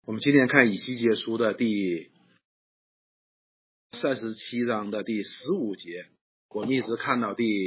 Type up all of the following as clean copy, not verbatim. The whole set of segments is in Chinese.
我们今天看以西结书的第37章的第15节，我们一直看到第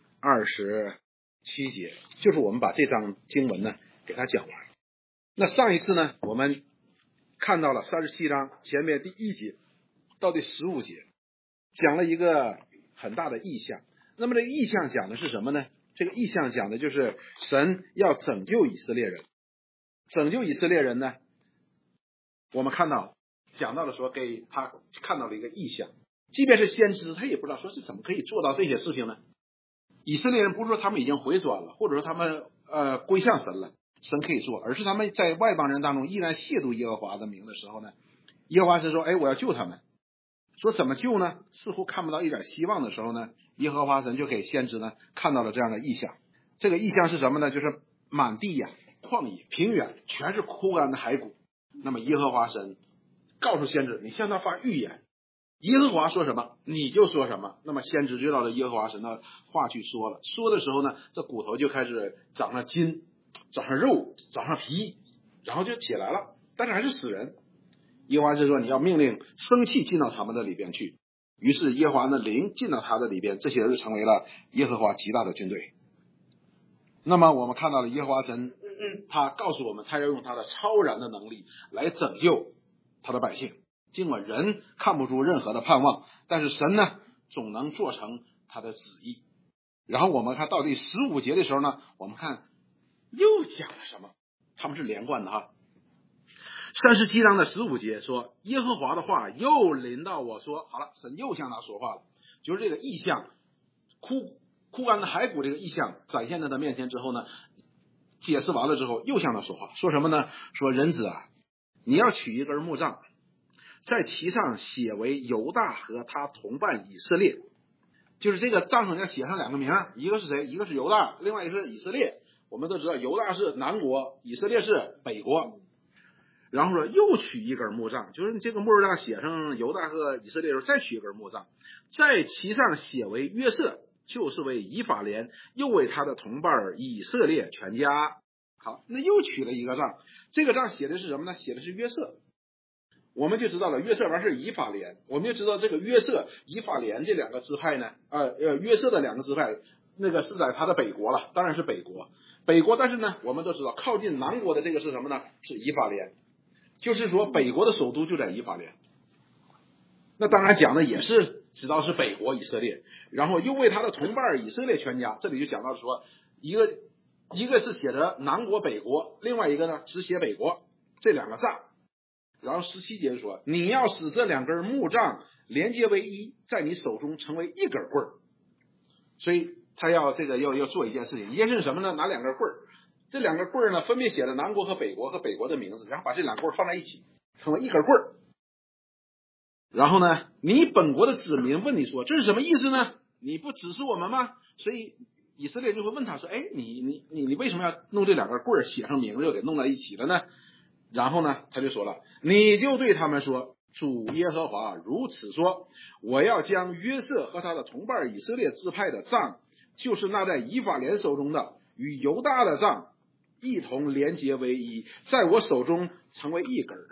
27节，就是我们把这章经文呢给它讲完。那上一次呢，我们看到了37章前面第1节到第15节，讲了一个很大的意象。那么这个意象讲的是什么呢？这个意象讲的就是神要拯救以色列人。拯救以色列人呢，我们讲到的时候给他看到了一个意象，即便是先知他也不知道说这怎么可以做到这些事情呢？以色列人不是说他们已经回转了，或者说他们归向神了，神可以做，而是他们在外邦人当中依然亵渎耶和华的名的时候呢，耶和华神说我要救他们。说怎么救呢？似乎看不到一点希望的时候呢，耶和华神就给先知呢看到了这样的意象。这个意象是什么呢？就是满地旷野平原全是枯干的骸骨。那么耶和华神告诉先知，你向他发预言，耶和华说什么你就说什么。那么先知就照着耶和华神的话去说了，说的时候呢，这骨头就开始长上筋，长上肉，长上皮，然后就起来了，但是还是死人。耶和华是说你要命令生气进到他们的里边去，于是耶和华的灵进到他的里边，这些人就成为了耶和华极大的军队。那么我们看到了耶和华神他告诉我们，他要用他的超然的能力来拯救他的百姓。尽管人看不出任何的盼望，但是神呢总能做成他的旨意。然后我们看到第15节的时候呢，我们看又讲了什么，他们是连贯的哈。37章的15节说，耶和华的话又临到我说，好了，神又向他说话了，就是这个意象枯干的骸骨这个意象展现在他面前之后呢，解释完了之后又向他说话，说什么呢？说人子啊，你要取一根木杖，在其上写为犹大和他同伴以色列。就是这个杖上要写上2个名，一个是谁？一个是犹大，另外一个是以色列。我们都知道犹大是南国，以色列是北国。然后说又取一根木杖，就是你这个木杖写上犹大和以色列的时候再取一根木杖，在其上写为约瑟，就是为以法莲，又为他的同伴以色列全家。好，那又取了一个杖，这个杖写的是什么呢？写的是约瑟。我们就知道了约瑟完是以法莲，我们就知道这个约瑟以法莲这2个支派呢，约瑟的2个支派那个是在他的北国了，当然是北国，但是呢我们都知道靠近南国的这个是什么呢？是以法莲，就是说北国的首都就在以法莲。那当然讲的也是知道是北国以色列，然后又为他的同伴以色列全家，这里就讲到说一个是写着南国北国，另外一个呢只写北国，这2个杖。然后17节说，你要使这2根木杖连接为一，在你手中成为一根棍儿。所以他要做一件事情，一件事是什么呢？拿2根棍儿，这2个棍儿呢分别写了南国和北国的名字，然后把这2棍儿放在一起成为一根棍儿。然后呢，你本国的子民问你说，这是什么意思呢？你不指示我们吗？所以以色列就会问他说，你为什么要弄这2根棍儿写上名字又给弄在一起了呢？然后呢他就说了，你就对他们说，主耶和华如此说，我要将约瑟和他的同伴以色列支派的杖，就是那在以法莲手中的与犹大的杖一同连结为一，在我手中成为一根。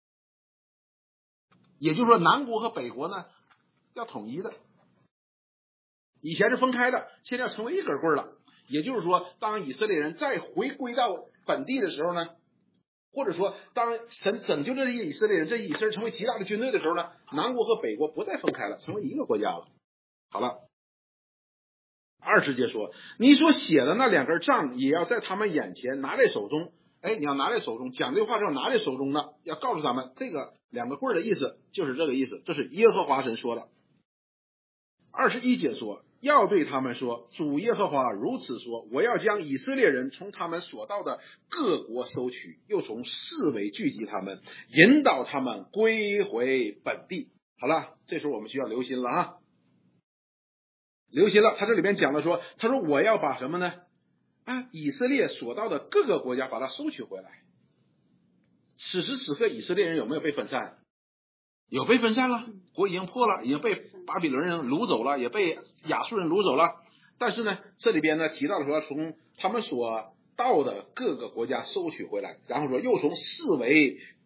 也就是说南国和北国呢要统一的，以前是分开的，现在要成为一根棍了。也就是说当以色列人再回归到本地的时候呢，或者说当神拯救这些以色列人，这以色列成为极大的军队的时候呢，南国和北国不再分开了，成为一个国家了。好了，20节说，你所写的那2根杖也要在他们眼前拿在手中。你要拿在手中，讲这话之后拿在手中呢，要告诉他们这个2个棍的意思就是这个意思，这是耶和华神说的。21节说，要对他们说，主耶和华如此说，我要将以色列人从他们所到的各国收取，又从四围聚集他们，引导他们归回本地。好了，这时候我们需要留心了啊，留心了。他这里边讲了说，他说我要把什么呢？以色列所到的各个国家把它收取回来。此时此刻以色列人有没有被分散？有被分散了，国已经破了，已经被巴比伦人掳走了，也被亚述人掳走了。但是呢这里边呢提到了说从他们所到的各个国家收取回来，然后说又从四围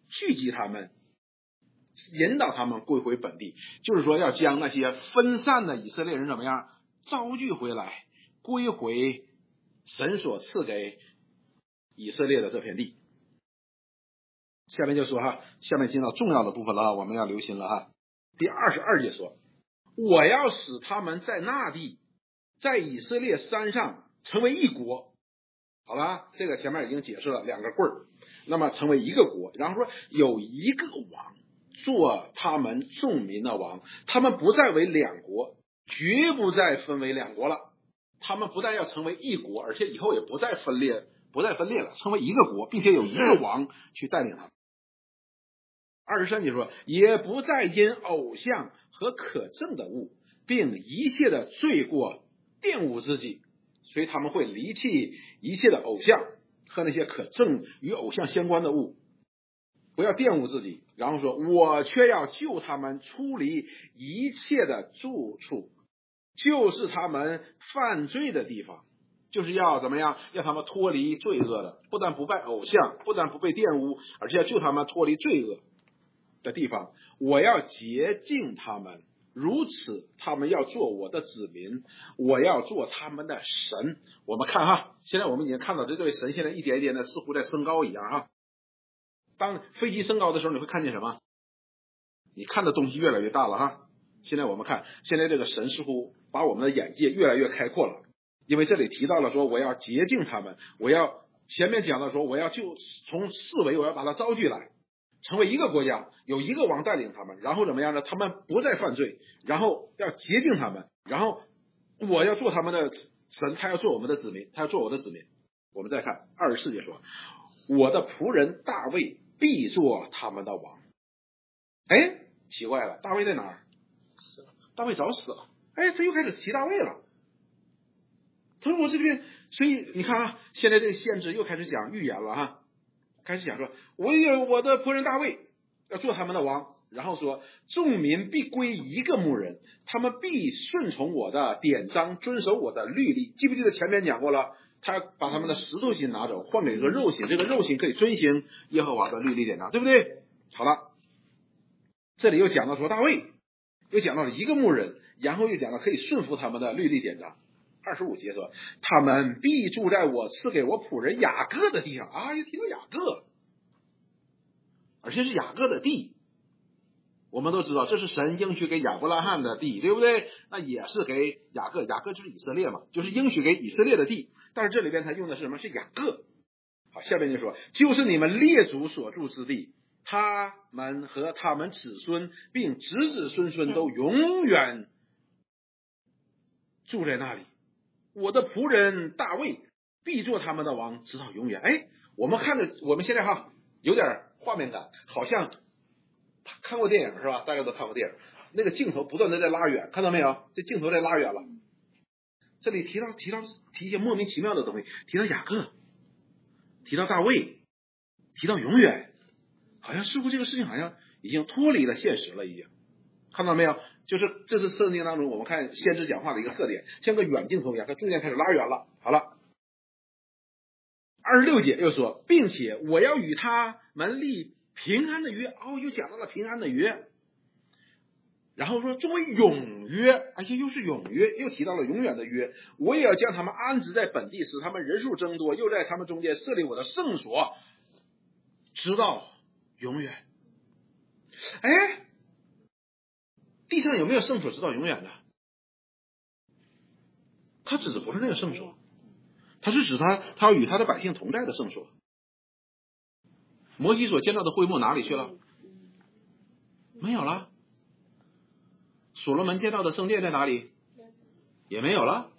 聚集他们，引导他们归回本地，就是说要将那些分散的以色列人怎么样招聚回来，归回神所赐给以色列的这片地。下面就说下面进到重要的部分了，我们要留心了第22节说，我要使他们在那地，在以色列山上成为一国。好了，这个前面已经解释了2个棍儿，那么成为一个国，然后说有一个王做他们众民的王，他们不再为2国，绝不再分为2国了。他们不但要成为一国，而且以后也不再分裂了，成为一个国，并且有一个王去带领他们。23节说，也不再因偶像和可憎的物，并一切的罪过玷污自己，所以他们会离弃一切的偶像和那些可憎与偶像相关的物，不要玷污自己。然后说，我却要救他们出离一切的住处，就是他们犯罪的地方，就是要怎么样，让他们脱离罪恶的，不但不拜偶像，不但不被玷污，而且要救他们脱离罪恶的地方。我要洁净他们，如此他们要做我的子民，我要做他们的神。我们看现在我们已经看到这位神现在一点一点的似乎在升高一样当飞机升高的时候，你会看见什么？你看的东西越来越大了现在我们看，现在这个神似乎把我们的眼界越来越开阔了，因为这里提到了说，我要洁净他们，我要前面讲到说，我要就从四围我要把他招聚来，成为一个国家，有一个王带领他们，然后怎么样呢？他们不再犯罪，然后要洁净他们，然后我要做他们的神，他要做我们的子民，他要做我的子民。我们再看24节说，我的仆人大卫必做他们的王。奇怪了，大卫在哪儿？大卫早死了。他又开始提大卫了。他说我这边，所以你看现在这个先知又开始讲预言了开始讲说，我有我的仆人大卫要做他们的王，然后说众民必归一个牧人，他们必顺从我的典章，遵守我的律例。记不记得前面讲过了，他把他们的石头心拿走，换给一个肉心，这个肉心可以遵行耶和华的律例典章，对不对？好了，这里又讲到说大卫，又讲到了一个牧人，然后又讲到可以顺服他们的律例典章。25节说，他们必住在我赐给我仆人雅各的地上又提到雅各，而且是雅各的地。我们都知道这是神应许给亚伯拉罕的地，对不对？那也是给雅各，雅各就是以色列嘛，就是应许给以色列的地。但是这里边他用的是什么？是雅各。好，下面就说，就是你们列祖所住之地，他们和他们子孙并子子孙孙都永远住在那里。我的仆人大卫必做他们的王，直到永远。我们看着我们现在有点画面感，好像看过电影是吧？大家都看过电影，那个镜头不断的在拉远，看到没有？这镜头在拉远了。这里提一些莫名其妙的东西，提到雅各，提到大卫，提到永远，好像似乎这个事情好像已经脱离了现实了，已经看到没有？就是这是圣经当中我们看先知讲话的一个特点，像个远镜头一样，它中间开始拉远了。好了，26节又说，并且我要与他们立平安的约。又讲到了平安的约，然后说作为永约，而且又是永约，又提到了永远的约。我也要将他们安置在本地，使他们人数增多，又在他们中间设立我的圣所，直到永远。地上有没有圣所直到永远的？他指的不是那个圣所，他是指他要与他的百姓同在的圣所。摩西所见到的会幕哪里去了？没有了。所罗门见到的圣殿在哪里？也没有了。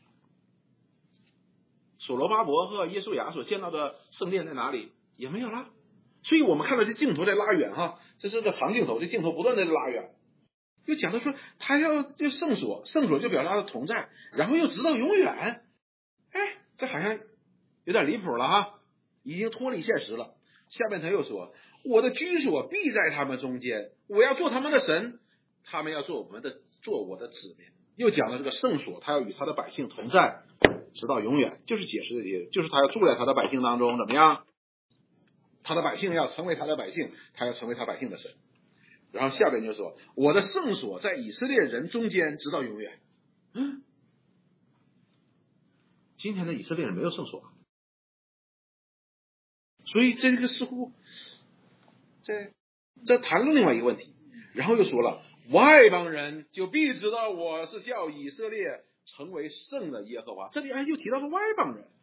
所罗巴伯和耶稣亚所见到的圣殿在哪里？也没有了。所以我们看到这镜头在拉远这是个长镜头，这镜头不断的拉远。又讲到说他要这圣所，圣所就表达他的同在，然后又直到永远。这好像有点离谱了已经脱离现实了。下面他又说，我的居所必在他们中间，我要做他们的神，他们要做我的子民。又讲了这个圣所，他要与他的百姓同在，直到永远，就是解释的，就是他要住在他的百姓当中，怎么样？ 他的百姓要成为他的百姓，他要成为他百姓的神。然后下边就说，我的圣所在以色列人中间直到永远。今天的以色列人没有圣所，所以这个似乎这谈论另外一个问题。然后又说了，外邦人就必知道我是叫以色列成为圣的耶和华。这里又提到了外邦人，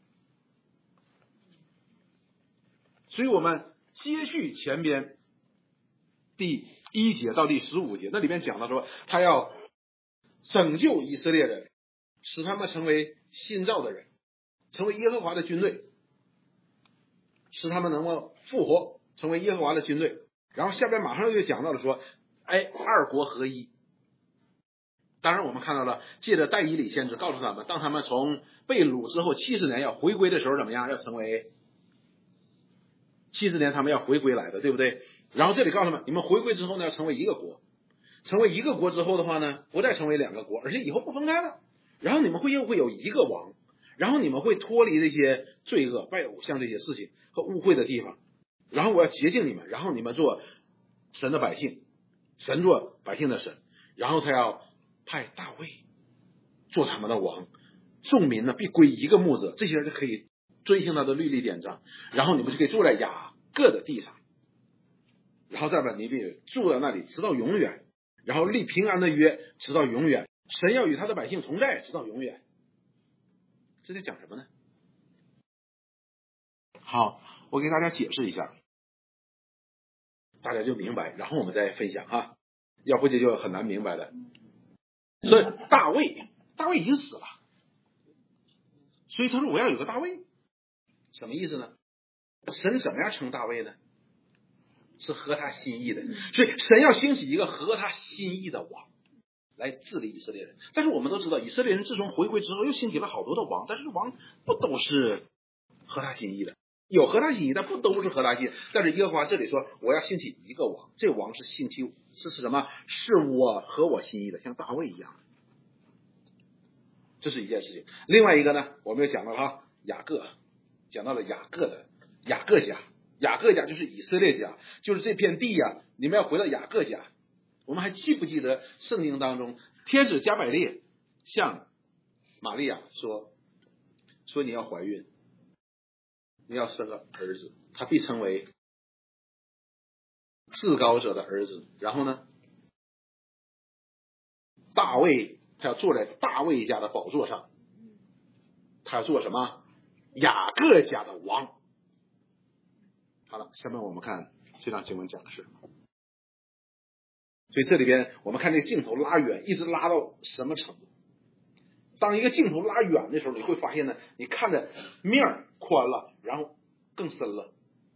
所以我们接续前边第1节到第15节，那里面讲到说，他要拯救以色列人，使他们成为新造的人，成为耶和华的军队，使他们能够复活，成为耶和华的军队。然后下边马上就讲到了说，二国合一。当然我们看到了，借着但以理先知告诉他们，当他们从被掳之后70年要回归的时候怎么样，要成为70年他们要回归来的，对不对？然后这里告诉他们，你们回归之后呢，要成为一个国，成为一个国之后的话呢，不再成为2个国，而且以后不分开了。然后你们又会有一个王，然后你们会脱离这些罪恶、拜偶像这些事情和污秽的地方。然后我要洁净你们，然后你们做神的百姓，神做百姓的神。然后他要派大卫做他们的王，众民呢必归一个牧者，这些人就可以遵行他的律例典章，然后你们就可以住在雅各的地上，然后再把你必住在那里直到永远，然后立平安的约直到永远，神要与他的百姓同在直到永远。这在讲什么呢？好，我给大家解释一下，大家就明白，然后我们再分享哈，要不这就很难明白的。所以大卫已经死了，所以他说我要有个大卫，什么意思呢？神怎么样称大卫呢？是合他心意的，所以神要兴起一个合他心意的王来治理以色列人。但是我们都知道，以色列人自从回归之后又兴起了好多的王，但是王不都是合他心意的，有合他心意，但不都是合他心意。但是耶和华这里说我要兴起一个王，这个王是兴起是什么？是我合我心意的，像大卫一样。这是一件事情。另外一个呢，我们又讲到了雅各，讲到了雅各家，雅各家就是以色列家，就是这片地呀，你们要回到雅各家。我们还记不记得圣经当中天使加百列向玛利亚说你要怀孕，你要生个儿子，他必成为至高者的儿子。然后呢，大卫他要坐在大卫家的宝座上，他要做什么？雅各家的王。好了，下面我们看这章经文讲的是什么。所以这里边我们看这个镜头拉远，一直拉到什么程度？当一个镜头拉远的时候，你会发现呢，你看的面宽了，然后更深了。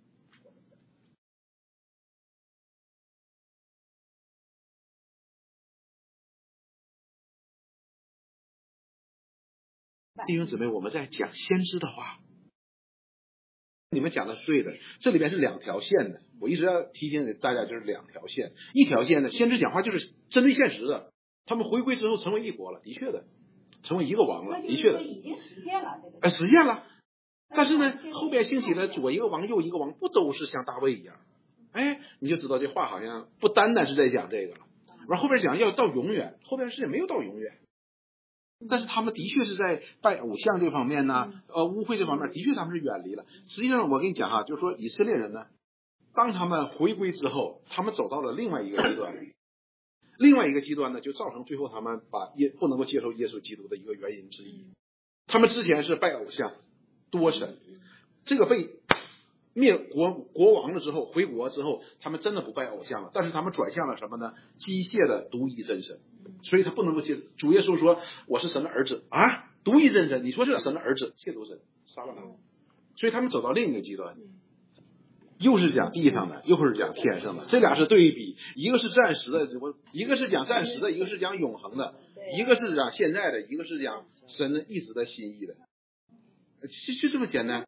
弟兄姊妹，我们在讲先知的话，你们讲的是对的，这里边是2条线的。我一直要提醒给大家，就是2条线。一条线呢，先知讲话就是针对现实的，他们回归之后成为一国了，的确的，成为一个王了，的确的， 已经实现了， 实现了。但是呢，后边兴起了左一个王右一个王，不都是像大卫一样？你就知道这话好像不单单是在讲这个了。然后后边讲要到永远，后边事情没有到永远。但是他们的确是在拜偶像这方面呢，污秽这方面，的确他们是远离了。实际上我跟你讲就是说以色列人呢，当他们回归之后，他们走到了另外一个极端，另外一个极端呢，就造成最后他们不能够接受耶稣基督的一个原因之一。他们之前是拜偶像，多神，这个被灭国王了之后，回国之后，他们真的不拜偶像了，但是他们转向了什么呢？机械的独一真神。所以他不能够接受。主耶稣说我是神的儿子啊，独一真神，你说是神的儿子，亵渎神，杀了他。所以他们走到另一个极端，又是讲地上的，又是讲天上的，这俩是对比，一个是暂时的，一个是讲暂时的，一个是讲永恒的，一个是讲现在的，一个是讲神一直的心意的，就这么简单。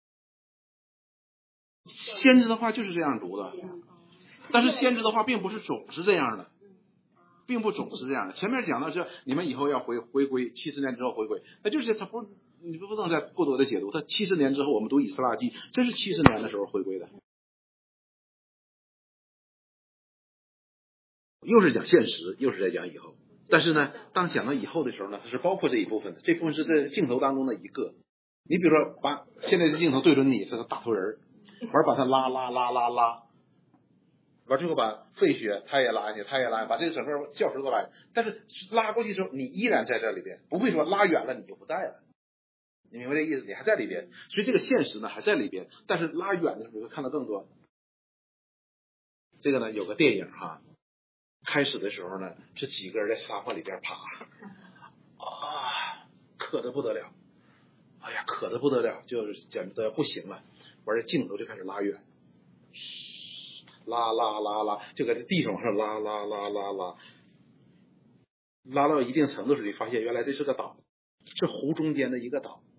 先知的话就是这样读的，但是先知的话并不是总是这样的，并不总是这样的。前面讲到是你们以后要回归70年之后回归，那就是他你不能再过多的解读。他70年之后我们读以斯拉记，这是70年的时候回归的。 又是讲现实，又是在讲以后。但是呢，当讲到以后的时候呢，它是包括这一部分的，这部分是在镜头当中的一个。你比如说，把现在的镜头对准你，这个大头人，完把它拉，完最后把费雪他也拉进去，他也拉，把这个整个教室都拉。但是拉过去之后，你依然在这里边，不会说拉远了你就不在了。你明白这意思？你还在里边，所以这个现实呢还在里边，但是拉远的时候你会看到更多。这个呢有个电影哈，开始的时候呢是几个人在沙发里边爬，渴得不得了，哎呀渴得不得了，就是简直不行了。完了镜头就开始拉远，拉，就在这地上往上拉到一定程度时，你发现原来这是个岛，是湖中间的一个岛。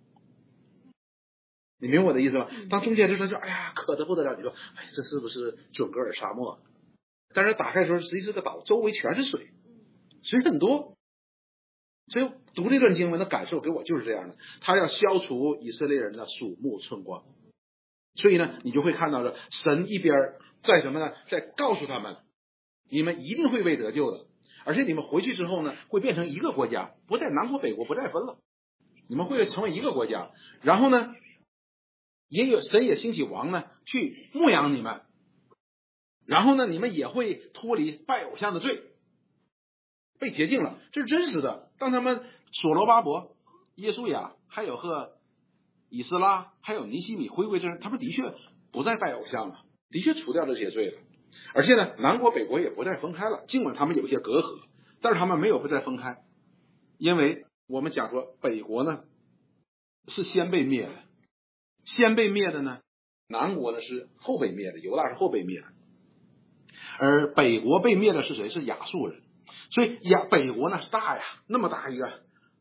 你明白我的意思吧？当中间就说哎呀渴得不得了，你说哎这是不是准格尔沙漠？但是打开的时候实际是个岛，周围全是水，水很多。所以读这段经文的感受给我就是这样的，他要消除以色列人的鼠目寸光。所以呢你就会看到神一边在什么呢，在告诉他们你们一定会被得救的，而且你们回去之后呢会变成一个国家，不再南国北国不再分了，你们会成为一个国家。然后呢神也兴起王呢去牧养你们，然后呢你们也会脱离拜偶像的罪，被洁净了，这是真实的。当他们所罗巴伯、耶稣亚还有和以斯拉还有尼希米回归之人，他们的确不再拜偶像了，的确除掉这些罪了。而且呢南国北国也不再分开了，尽管他们有一些隔阂，但是他们没有不再分开。因为我们讲说北国呢是先被灭的，先被灭的呢南国呢是后被灭的，犹大是后被灭的。而北国被灭的是谁？是亚述人。所以北国呢是大呀，那么大一个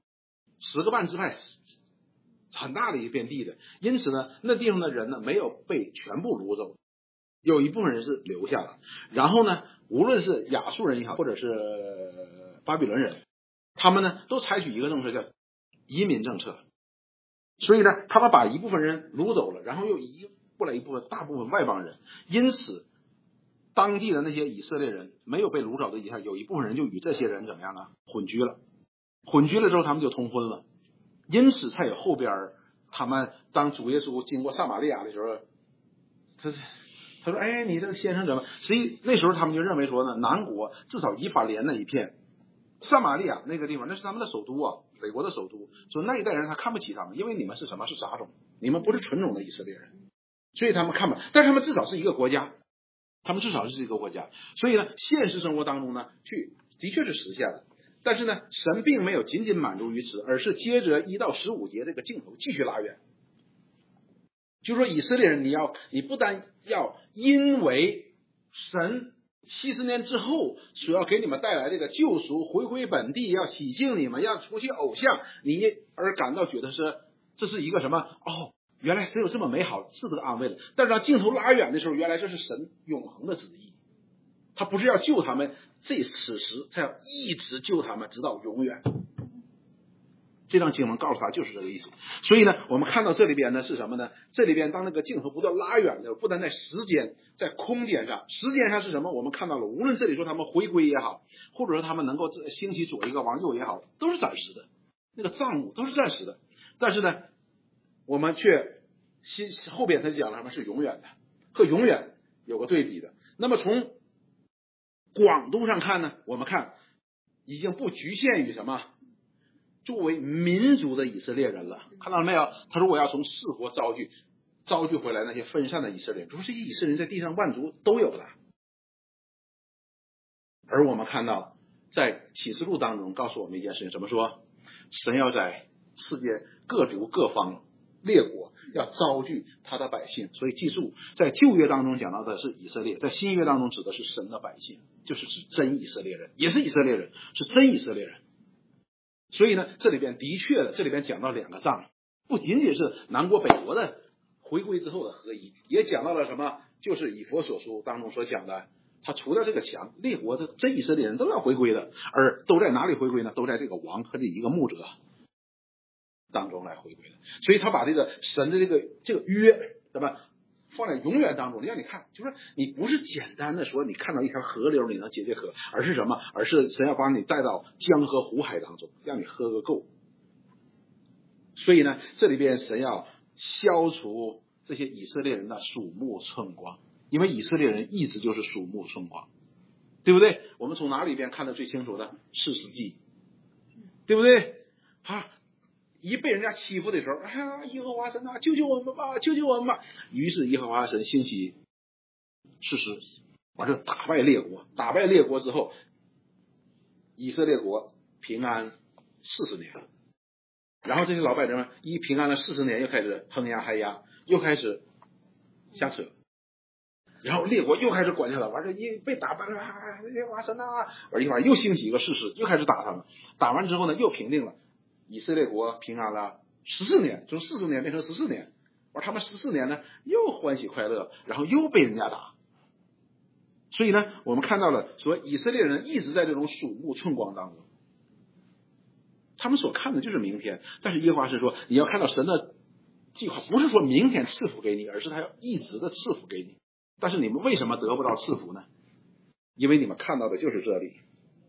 10个半支派，很大的一片地的，因此呢那地方的人呢没有被全部掳走，有一部分人是留下了。然后呢无论是亚述人也好，或者是巴比伦人，他们呢都采取一个政策叫移民政策。所以呢他们把一部分人掳走了，然后又移过来大部分外邦人，因此当地的那些以色列人没有被掳走的以下，有一部分人就与这些人怎么样啊？混居了之后他们就通婚了，因此才有后边他们当主耶稣经过撒玛利亚的时候，他说哎你这个先生怎么？实际那时候他们就认为说呢，南国至少以法莲那一片，撒玛利亚那个地方那是他们的首都啊，北国的首都，所以那一代人他看不起他们，因为你们是什么？是杂种，你们不是纯种的以色列人，所以他们看不，但是他们至少是一个国家，所以呢现实生活当中呢的确是实现了。但是呢神并没有仅仅满足于此，而是接着1到15节这个镜头继续拉远，就是说以色列人你不但要因为神70年之后所要给你们带来这个救赎，回归本地，要洗净你们，要除去偶像，你而感到觉得这是一个什么原来神有这么美好，是这个安慰了。但是当镜头拉远的时候，原来这是神永恒的旨意，他不是要救他们此时，他要一直救他们直到永远。这张经文告诉他就是这个意思。所以呢我们看到这里边呢是什么呢？这里边当那个镜头不断拉远的，不但在时间在空间上，时间上是什么？我们看到了，无论这里说他们回归也好，或者说他们能够兴起左一个王右也好，都是暂时的，那个账目都是暂时的。但是呢我们却后边他讲了什么是永远的，和永远有个对比的。那么从广度上看呢，我们看已经不局限于什么作为民族的以色列人了，看到了没有？他说我要从四国招聚回来那些分散的以色列人，说这些以色列人在地上万族都有的。而我们看到在启示录当中告诉我们一件事情，怎么说？神要在世界各族各方列国要招聚他的百姓。所以记住，在旧约当中讲到的是以色列，在新约当中指的是神的百姓，就是指真以色列人，也是以色列人，是真以色列人。所以呢这里边的确的，这里边讲到2个仗，不仅仅是南国北国的回归之后的合一，也讲到了什么？就是以弗所书当中所讲的，他除了这个墙，列国的真以色列人都要回归的，而都在哪里回归呢？都在这个王和这一个牧者当中来回归的。所以他把这个神的这个约，对吧？ 放在永远当中，让你看，就是你不是简单的说你看到一条河流你能解渴，而是什么？而是神要把你带到江河湖海当中，让你喝个够。所以呢，这里边神要消除这些以色列人的鼠目寸光，因为以色列人一直就是鼠目寸光，对不对？我们从哪里边看得最清楚的？士师记，对不对？一被人家欺负的时候，哎呀，耶和华神啊，救救我们吧，救救我们吧！于是耶和华神兴起士师，完事打败列国，打败列国之后，以色列国平安40年。然后这些老百姓们一平安了40年，又开始哼呀嗨呀，又开始瞎扯，然后列国又开始管下来，完事一被打败了，耶和华神啊，完一会儿又兴起一个士师，又开始打他们，打完之后呢，又平定了。以色列国平安了14年，从40年变成14年，而他们14年呢又欢喜快乐，然后又被人家打。所以呢，我们看到了说以色列人一直在这种鼠目寸光当中，他们所看的就是明天，但是耶和华是说你要看到神的计划，不是说明天赐福给你，而是他要一直的赐福给你。但是你们为什么得不到赐福呢？因为你们看到的就是这里。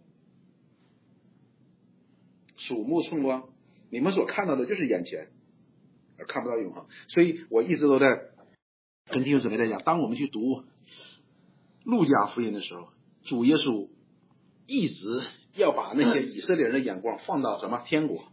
鼠目寸光，你们所看到的就是眼前，而看不到永恒。所以我一直都在跟弟兄姊妹在讲，当我们去读路加福音的时候，主耶稣一直要把那些以色列人的眼光放到什么？天国。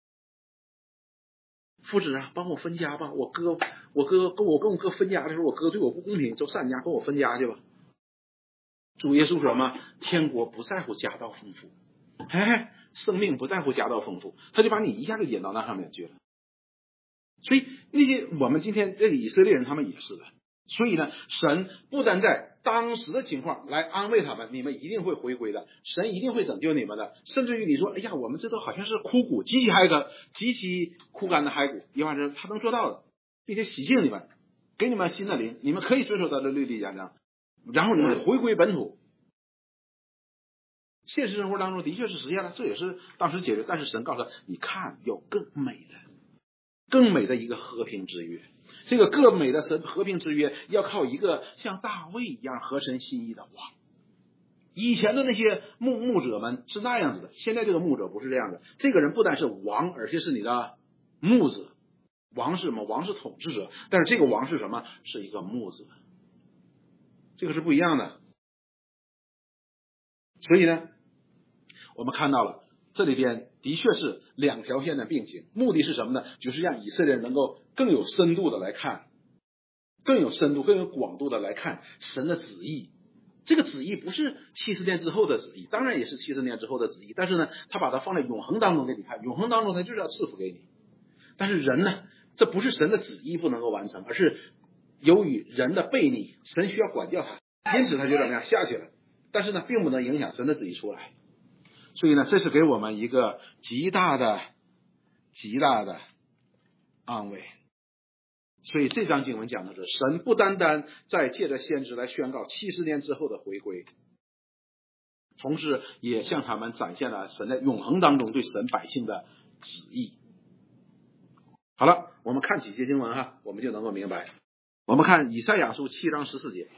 父子啊，帮我分家吧！我跟我哥分家的时候，我哥对我不公平，就上家跟我分家去吧。主耶稣说什么？天国不在乎家道丰富。生命不在乎家道丰富，他就把你一下就引到那上面去了。所以那些我们今天这个以色列人他们也是的。所以呢，神不但在当时的情况来安慰他们，你们一定会回归的，神一定会拯救你们的。甚至于你说，哎呀，我们这都好像是枯骨，极其枯干的骸骨，耶和华说他能做到的，并且洗净你们，给你们新的灵，你们可以遵守他的律例典章，然后你们回归本土。现实生活当中的确是实现了，这也是当时解决。但是神告诉他，你看有更美的一个和平之约，这个更美的神和平之约要靠一个像大卫一样合神心意的王。以前的那些牧者们是那样子的，现在这个牧者不是这样的。这个人不但是王，而且是你的牧者。王是什么？王是统治者，但是这个王是什么？是一个牧者，这个是不一样的。所以呢，我们看到了这里边的确是两条线的并行，目的是什么呢？就是让以色列人能够更有深度的来看，更有深度更有广度的来看神的旨意。这个旨意不是70年之后的旨意，当然也是70年之后的旨意，但是呢，他把它放在永恒当中给你看，永恒当中他就是要赐福给你。但是人呢，这不是神的旨意不能够完成，而是由于人的悖逆，神需要管教他，因此他就怎么样下去了。但是呢，并不能影响神的旨意出来。所以呢，这是给我们一个极大的安慰。所以这章经文讲的是，神不单单在借着先知来宣告70年之后的回归，同时也向他们展现了神在永恒当中对神百姓的旨意。好了，我们看几节经文哈，我们就能够明白。我们看以赛亚书7章14节，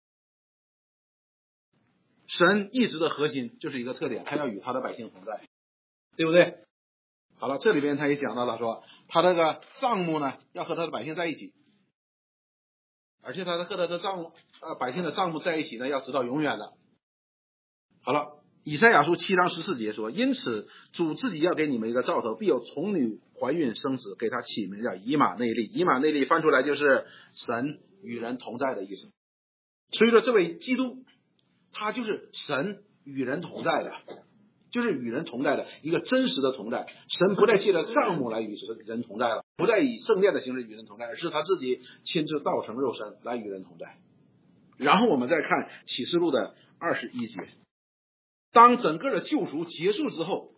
神一直的核心就是一个特点，他要与他的百姓同在，对不对？好了，这里边他也讲到了说，他这个帐幕呢要和他的百姓在一起，而且他和他的百姓的帐幕在一起呢，要直到永远的。好了，以赛亚书7章14节说，因此主自己要给你们一个兆头，必有童女怀孕生子，给他起名叫以马内利。以马内利翻出来就是神与人同在的意思。所以说这位基督他就是神与人同在的，就是与人同在的一个真实的同在。神不再借着帐幕来与人同在了，不再以圣殿的形式与人同在，而是他自己亲自道成肉身来与人同在。然后我们再看启示录的21节，当整个的救赎结束之后，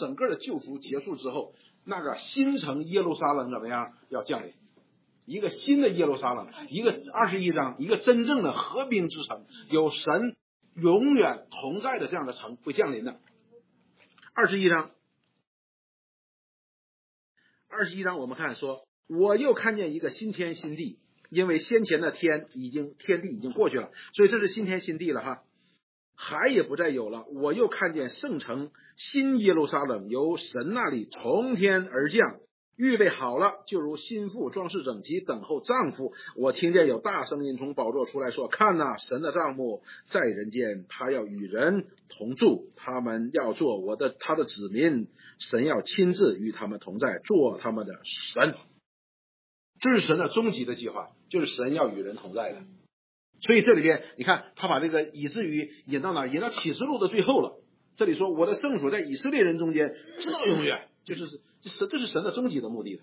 那个新城耶路撒冷怎么样？要降临一个新的耶路撒冷，一个21章，一个真正的和平之城，有神永远同在的这样的城会降临的。21章我们看说，我又看见一个新天新地， 因为先前的天地已经过去了，所以这是新天新地了哈。海也不再有了，我又看见圣城新耶路撒冷由神那里从天而降，预备好了，就如新妇装饰整齐，等候丈夫。我听见有大声音从宝座出来说：看哪，神的帐幕在人间，他要与人同住，他们要做他的子民，神要亲自与他们同在，做他们的神。这是神的终极的计划，就是神要与人同在的。所以这里边你看，他把这个以至于引到哪？引到启示录的最后了。这里说我的圣所在以色列人中间直到永远，这是神的终极的目的的。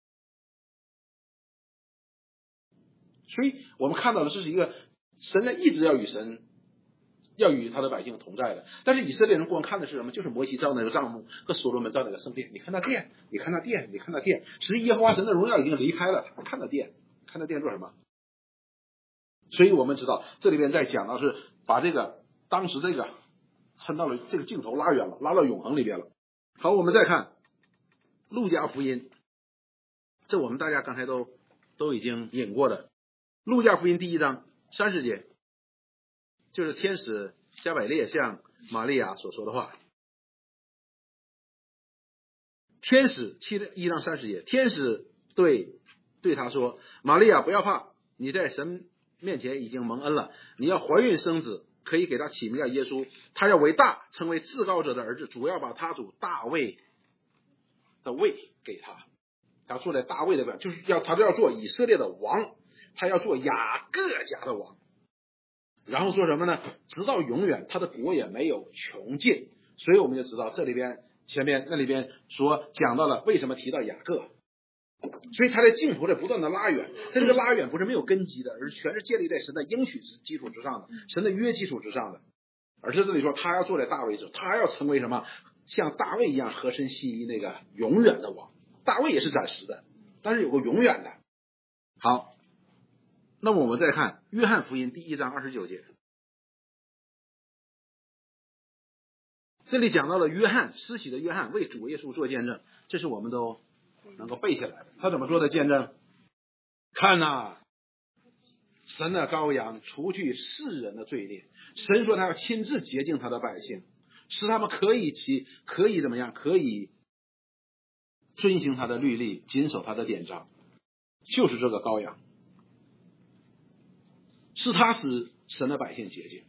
所以我们看到的这是一个神呢一直要与他的百姓同在的。但是以色列人光看的是什么？就是摩西造那个帐幕和所罗门造那个圣殿。你看那殿，你看那殿，你看那殿，实际耶和华神的荣耀已经离开了，他看那殿，看那殿做什么？所以我们知道这里边在讲到是把当时撑到了这个镜头拉远了，拉到永恒里边了。好，我们再看路加福音，这我们大家刚才都已经引过的。路加福音第1章30节，就是天使加百列向玛利亚所说的话。天使1章30节，天使对他说：玛利亚不要怕，你在神面前已经蒙恩了，你要怀孕生子，可以给他起名叫耶稣，他要为大，成为至高者的儿子，主要把他主大卫的位给他，他坐在大卫的位，就是他要做以色列的王，他要做雅各家的王。然后说什么呢？直到永远，他的国也没有穷尽。所以我们就知道这里边前面那里边说讲到了为什么提到雅各。所以他的镜头在不断的拉远，但这个拉远不是没有根基的，而全是建立在神的应许基础之上的，神的约基础之上的。而是这里说他要坐在大卫者，他要成为什么？像大卫一样合身心意那个永远的王。大卫也是暂时的，但是有个永远的。好，那么我们再看约翰福音第1章29节，这里讲到了施洗的约翰为主耶稣做见证，这是我们都能够背下来的。他怎么做的见证？看哪，神的羔羊除去世人的罪孽。神说他要亲自洁净他的百姓，使他们可以怎么样？可以遵行他的律例，谨守他的典章。就是这个羔羊，是他使神的百姓洁净，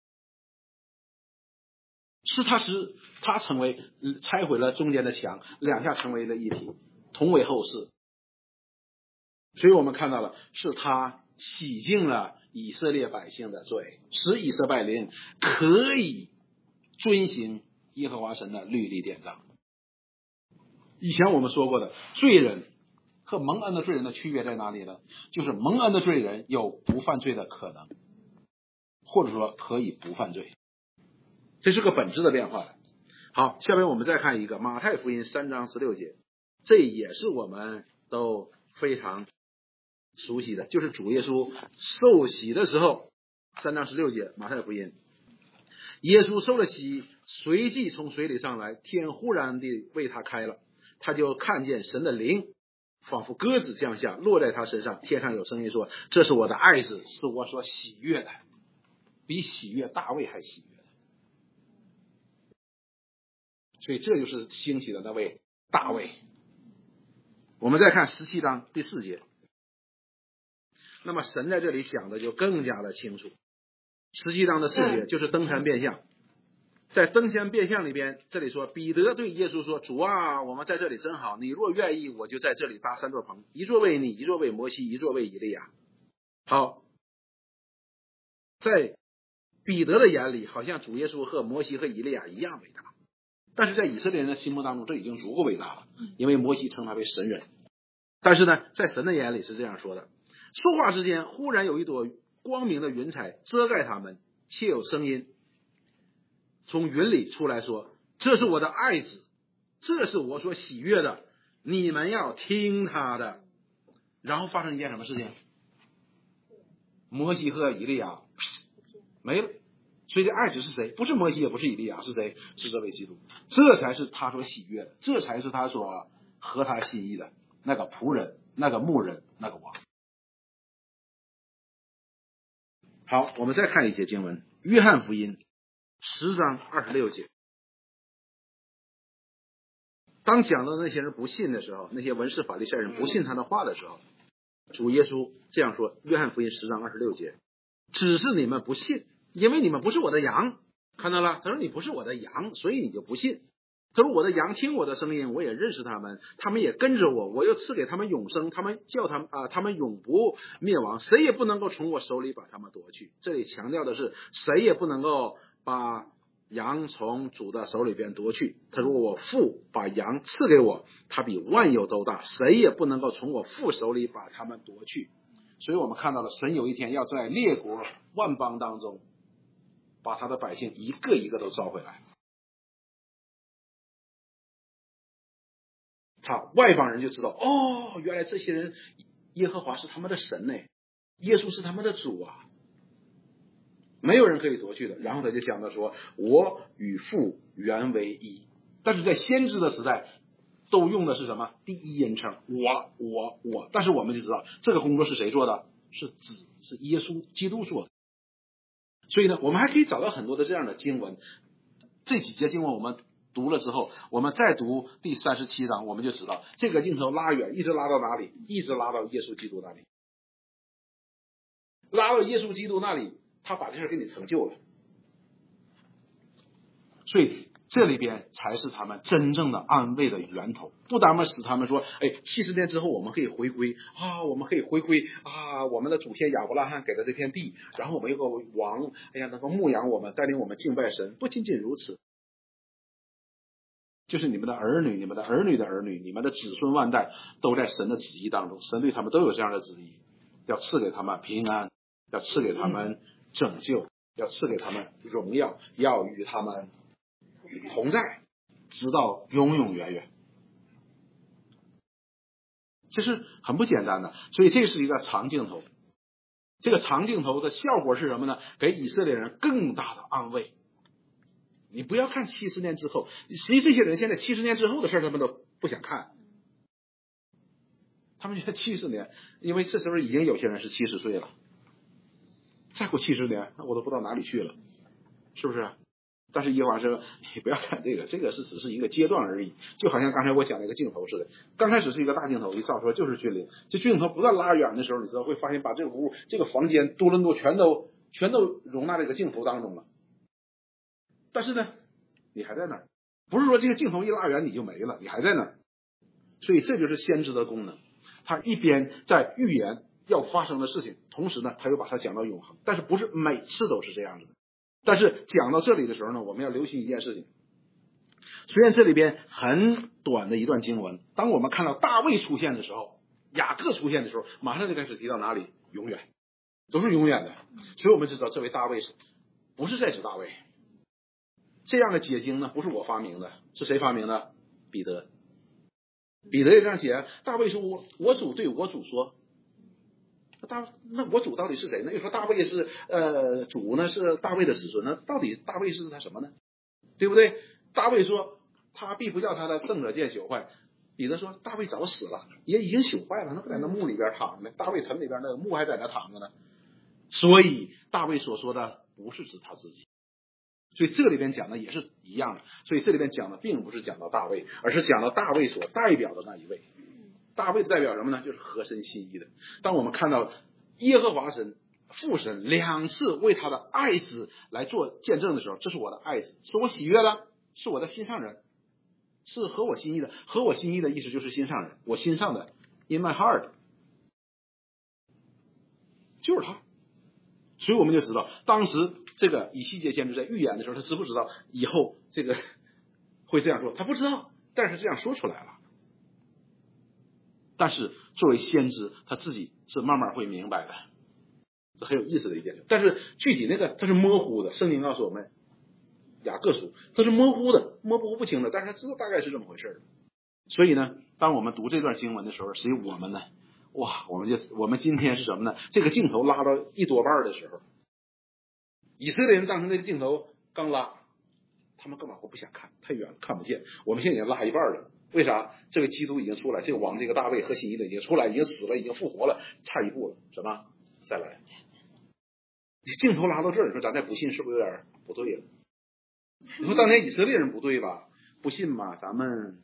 是他成为拆毁了中间的墙，两下成为了一体，同为后世。所以我们看到了是他洗净了以色列百姓的罪，使以色列人可以遵行耶和华神的律例典章。以前我们说过的，罪人和蒙恩的罪人的区别在哪里呢？就是蒙恩的罪人有不犯罪的可能，或者说可以不犯罪，这是个本质的变化。好，下面我们再看一个马太福音3章16节，这也是我们都非常熟悉的，就是主耶稣受洗的时候，3章16节马太福音，耶稣受了洗，随即从水里上来，天忽然地为他开了，他就看见神的灵仿佛鸽子降下，落在他身上，天上有声音说：这是我的爱子，是我所喜悦的，比喜悦大卫还喜悦的。所以这就是兴起的那位大卫。我们再看17章第4节，那么神在这里讲的就更加的清楚。17章的4节就是登山变像。在登山变像里边，这里说彼得对耶稣说：主啊，我们在这里真好，你若愿意，我就在这里搭3座棚，一座为你，一座为摩西，一座为以利亚。好，在彼得的眼里，好像主耶稣和摩西和以利亚一样伟大，但是在以色列人的心目当中，这已经足够伟大了，因为摩西称他为神人。但是呢，在神的眼里是这样说的。说话之间，忽然有一朵光明的云彩遮盖他们，且有声音从云里出来说：这是我的爱子，这是我所喜悦的，你们要听他的。然后发生一件什么事情？摩西和以利亚没了。所以这爱子是谁？不是摩西，也不是以利亚，是谁？是这位基督。这才是他所喜悦的，这才是他所合他心意的那个仆人，那个牧人，那个王。 好，我们再看一节经文，约翰福音10章26节。当讲到那些人不信的时候，那些文士法利赛人不信他的话的时候，主耶稣这样说，约翰福音10章26节，只是你们不信，因为你们不是我的羊。看到了，他说你不是我的羊，所以你就不信。他说我的羊听我的声音，我也认识他们，他们也跟着我，我又赐给他们永生，他们永不灭亡，谁也不能够从我手里把他们夺去。这里强调的是谁也不能够把羊从主的手里边夺去。他说我父把羊赐给我，他比万有都大，谁也不能够从我父手里把他们夺去。所以我们看到了神有一天要在列国万邦当中把他的百姓一个一个都招回来。外邦人就知道，哦，原来这些人耶和华是他们的神呢，耶稣是他们的主啊，没有人可以夺去的。然后他就讲到说，我与父原为一。但是在先知的时代都用的是什么？第一人称，我。但是我们就知道这个工作是谁做的？是耶稣基督做的。所以呢，我们还可以找到很多的这样的经文。这几节经文我们读了之后，我们再读第37章，我们就知道这个镜头拉远，一直拉到哪里？一直拉到耶稣基督那里，拉到耶稣基督那里，他把这事给你成就了。所以这里边才是他们真正的安慰的源头，不单单使他们说，70年之后我们可以回归啊，我们可以回归啊，我们的祖先亚伯拉罕给的这片地，然后我们有个王，能够牧养我们，带领我们敬拜神。不仅仅如此，就是你们的儿女，你们的儿女的儿女，你们的子孙万代都在神的旨意当中，神对他们都有这样的旨意，要赐给他们平安，要赐给他们拯救，要赐给他们荣耀，要与他们同在，直到永永远远。这是很不简单的，所以这是一个长镜头。这个长镜头的效果是什么呢？给以色列人更大的安慰。你不要看70年之后，实际这些人现在70年之后的事他们都不想看，他们觉得70年，因为这时候已经有些人是70岁了，再过70年，那我都不知道哪里去了，是不是？但是耶和华说，你不要看这个，这个只是一个阶段而已，就好像刚才我讲那个镜头似的，刚开始是一个大镜头，一照出来就是军营，这镜头不断拉远的时候，你知道会发现把这个屋、这个房间、多伦多全都容纳这个镜头当中了。但是呢，你还在那儿，不是说这个镜头一拉远你就没了，你还在那儿。所以这就是先知的功能，他一边在预言要发生的事情，同时呢，他又把它讲到永恒。但是不是每次都是这样子的。但是讲到这里的时候呢，我们要留心一件事情。虽然这里边很短的一段经文，当我们看到大卫出现的时候，雅各出现的时候，马上就开始提到哪里？永远，都是永远的。所以我们知道这位大卫不是在指大卫。这样的解经呢，不是我发明的，是谁发明的？彼得也这样解。大卫说我主对我主说，那我主到底是谁呢？又说大卫是主呢是大卫的子孙，那到底大卫是他什么呢？对不对？大卫说他必不叫他的圣者见朽坏。彼得说大卫早死了，也已经朽坏了，那不在那墓里边躺着呢，大卫城里边那个墓还在那躺着呢。所以大卫所说的不是指他自己。所以这里边讲的也是一样的，所以这里边讲的并不是讲到大卫，而是讲到大卫所代表的那一位。大卫代表什么呢？就是合神心意的。当我们看到耶和华神父神2次为他的爱子来做见证的时候，这是我的爱子，是我喜悦的，是我的心上人，是合我心意的。合我心意的意思就是心上人，我心上的 in my heart 就是他。所以我们就知道当时这个以西结先知在预言的时候，他知不知道以后这个会这样说？他不知道，但是这样说出来了。但是作为先知，他自己是慢慢会明白的，这很有意思的一件事。但是具体那个它是模糊的，圣经告诉我们，雅各书它是模糊的，模糊不清的，但是他知道大概是这么回事。所以呢，当我们读这段经文的时候，实际我们呢，哇，我们今天是什么呢？这个镜头拉到一多半的时候，以色列人当时那个镜头刚拉，他们根本不想看，太远了看不见。我们现在已经拉一半了，为啥？这个基督已经出来，这个王，这个大卫和新一的已经出来，已经死了，已经复活了，差一步了，什么？再来。 你镜头拉到这儿，你说咱再不信是不是有点不对了？你说当年以色列人不对吧？不信嘛，咱们，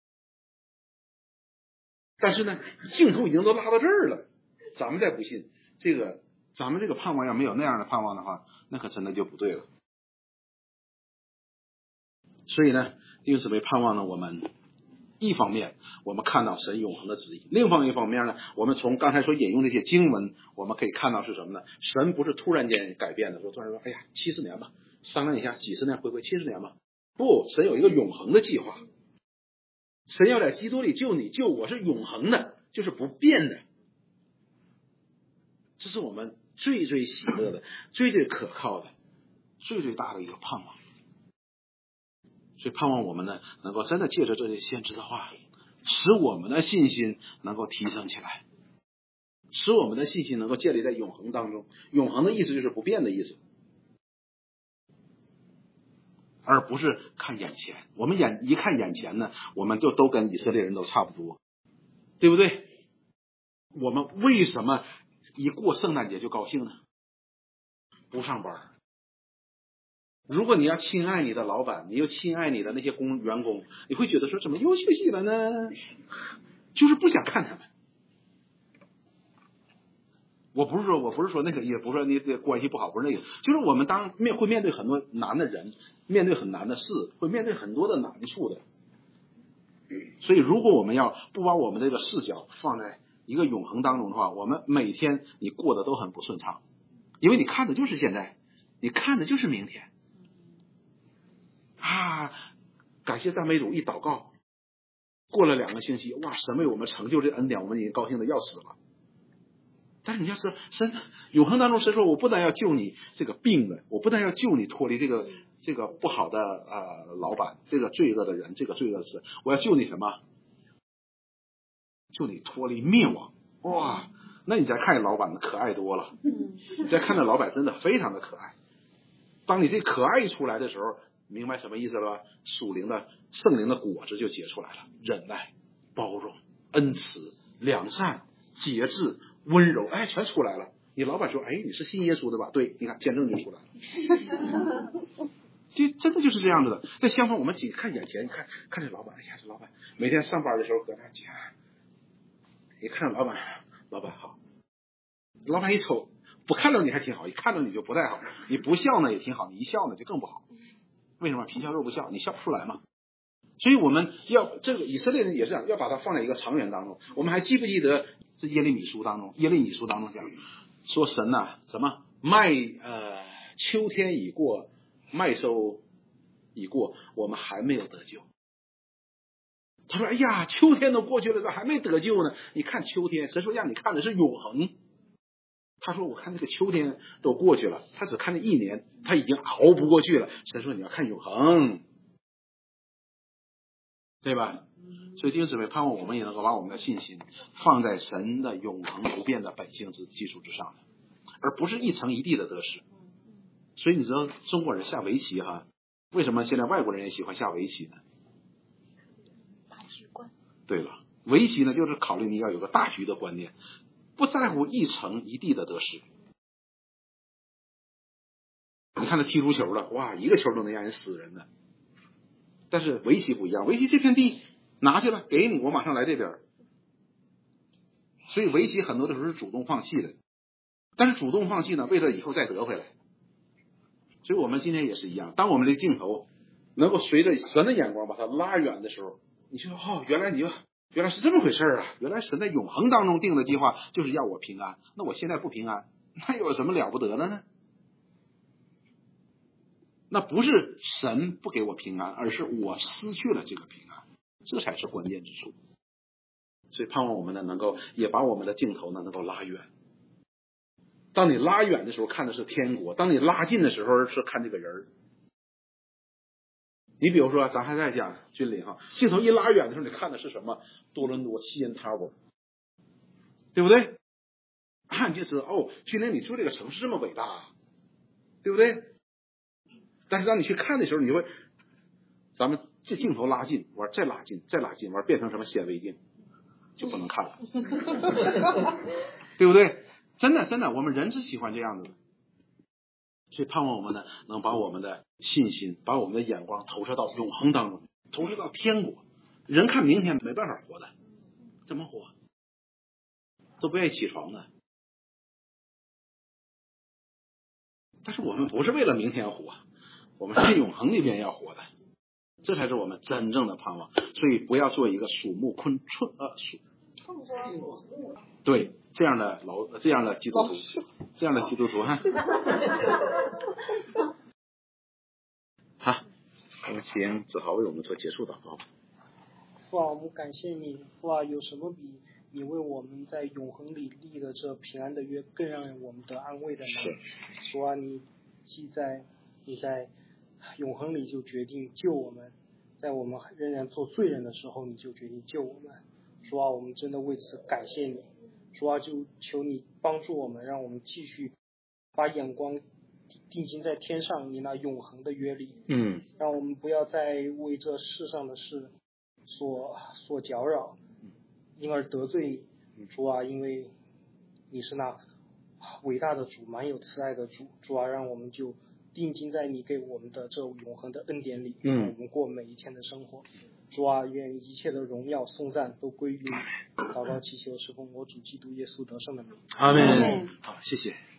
但是呢，镜头已经都拉到这儿了，咱们再不信，这个咱们这个盼望要没有那样的盼望的话，那可真的就不对了。所以呢，弟兄姊妹，盼望呢，我们一方面我们看到神永恒的旨意，另一方面呢，我们从刚才所引用这些经文，我们可以看到是什么呢？神不是突然间改变的，说突然说，哎呀，70年吧，商量一下，几十年回归70年吧。不，神有一个永恒的计划，神要在基督里救你救我，是永恒的，就是不变的。这是我们最最喜乐的、最最可靠的、最最大的一个盼望。所以盼望我们呢，能够真的借着这些先知的话，使我们的信心能够提升起来，使我们的信心能够建立在永恒当中。永恒的意思就是不变的意思，而不是看眼前。我们一看眼前呢，我们就都跟以色列人都差不多，对不对？我们为什么一过圣诞节就高兴呢？不上班。如果你要亲爱你的老板，你又亲爱你的那些员工，你会觉得说怎么又休息了呢？就是不想看他们。我不是说那个，也不是说你关系不好，不是那个，就是我们会面对很多难的人，面对很难的事，会面对很多的难处的。所以如果我们要不把我们这个视角放在一个永恒当中的话，我们每天你过得都很不顺畅，因为你看的就是现在，你看的就是明天。感谢赞美主，一祷告，过了2个星期，哇，神为我们成就这恩典，我们已经高兴的要死了。但是你要说神永恒当中，神说我不但要救你这个病人，我不但要救你脱离这个不好的老板，这个罪恶的人，这个罪恶的事，我要救你什么？救你脱离灭亡。哇，那你再看老板的可爱多了，你再看这老板真的非常的可爱。当你这可爱一出来的时候，明白什么意思了吧？属灵的圣灵的果子就结出来了，忍耐、包容、恩慈、良善、节制、温柔，哎，全出来了。你老板说，哎，你是信耶稣的吧？对，你看见证就出来了。这真的就是这样子的。但相反，我们仅看眼前，你看这老板，哎呀，这老板每天上班的时候搁那讲，你看老板好，老板一瞅不看到你还挺好，一看到你就不太好，你不笑呢也挺好，你一笑呢就更不好。为什么？皮笑肉不笑，你笑不出来嘛。所以我们要这个以色列人也是这样，要把它放在一个长远当中。我们还记不记得这耶利米书当中讲说神呐，什么秋天已过，麦收已过，我们还没有得救。他说哎呀，秋天都过去了，这还没得救呢。你看秋天，神说让你看的是永恒。他说我看这个秋天都过去了，他只看这1年，他已经熬不过去了。神说你要看永恒，对吧？所以弟兄姊妹，盼望我们也能够把我们的信心放在神的永恒不变的本性基础之上，而不是一城一地的得失。所以你知道中国人下围棋为什么现在外国人也喜欢下围棋呢？ 大局观。 对了，围棋呢就是考虑你要有个大局的观念，不在乎一城一地的得失。你看他踢足球了，哇，一个球都能让人死人的。但是围棋不一样，围棋这片地拿去了，给你，我马上来这边。所以围棋很多的时候是主动放弃的，但是主动放弃呢，为了以后再得回来。所以我们今天也是一样，当我们的镜头能够随着神的眼光把它拉远的时候，你说原来是这么回事啊！原来神在永恒当中定的计划就是要我平安，那我现在不平安，那有什么了不得的呢？那不是神不给我平安，而是我失去了这个平安，这才是关键之处。所以盼望我们呢，能够也把我们的镜头呢能够拉远。当你拉远的时候看的是天国，当你拉近的时候是看这个人。你比如说咱还在讲君临镜头一拉远的时候，你看的是什么？多伦多CN Tower， 对不对？你就知道君临你说这个城市这么伟大，对不对？但是当你去看的时候，你会，咱们这镜头拉近，完再拉近，再拉近，完变成什么显微镜，就不能看了，对不对？真的，我们人是喜欢这样子的。 所以盼望我们呢，能把我们的信心，把我们的眼光投射到永恒当中，投射到天国。人看明天没办法活的，怎么活？都不愿意起床的。但是我们不是为了明天活，我们是永恒那边要活的，这才是我们真正的盼望。所以不要做一个鼠目困寸对这样的基督徒，这样的基督徒哈。好，我们请子豪为我们做结束祷告。 父啊，我们感谢你，父啊，有什么比你为我们在永恒里立的这平安的约更让我们得安慰的呢？主啊，你在永恒里就决定救我们，在我们仍然做罪人的时候，你就决定救我们。主啊，我们真的为此感谢你。主啊，就求你帮助我们，让我们继续把眼光定睛在天上你那永恒的约里。让我们不要再为这世上的事所搅扰，因而得罪你。主啊，因为你是那伟大的主，满有慈爱的主。主啊，让我们就定睛在你给我们的这永恒的恩典里，我们过每一天的生活。主啊，愿一切的荣耀颂赞都归于你。祷告祈求是奉我主基督耶稣得胜的名。 阿门。好，谢谢。